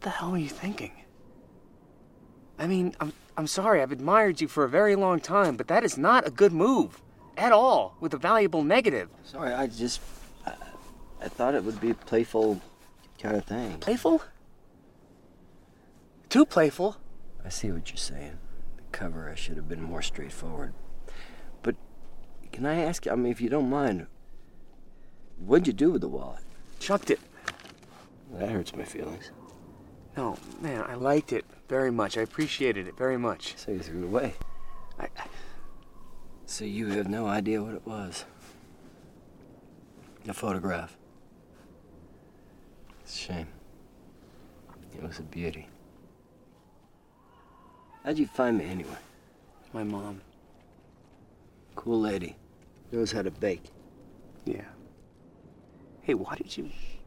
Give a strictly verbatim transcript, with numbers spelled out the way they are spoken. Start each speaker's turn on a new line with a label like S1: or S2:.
S1: the hell were you thinking? I mean, I'm, I'm sorry, I've admired you for a very long time, but that is not a good move. At all, with a valuable negative.
S2: Sorry, I just... I, I thought it would be a playful kind of thing.
S1: Playful? Too playful?
S2: I see what you're saying. The cover, I should have been more straightforward. But can I ask you, I mean, if you don't mind, what'd you do with the wallet?
S1: Chucked it.
S2: That hurts my feelings.
S1: No, man, I liked it very much. I appreciated it very much.
S2: So you threw it away?
S1: I... I
S2: So you have no idea what it was? A photograph. It's a shame. It was a beauty. How'd you find me anyway?
S1: My mom.
S2: Cool lady. Knows how to bake.
S1: Yeah. Hey, why did you...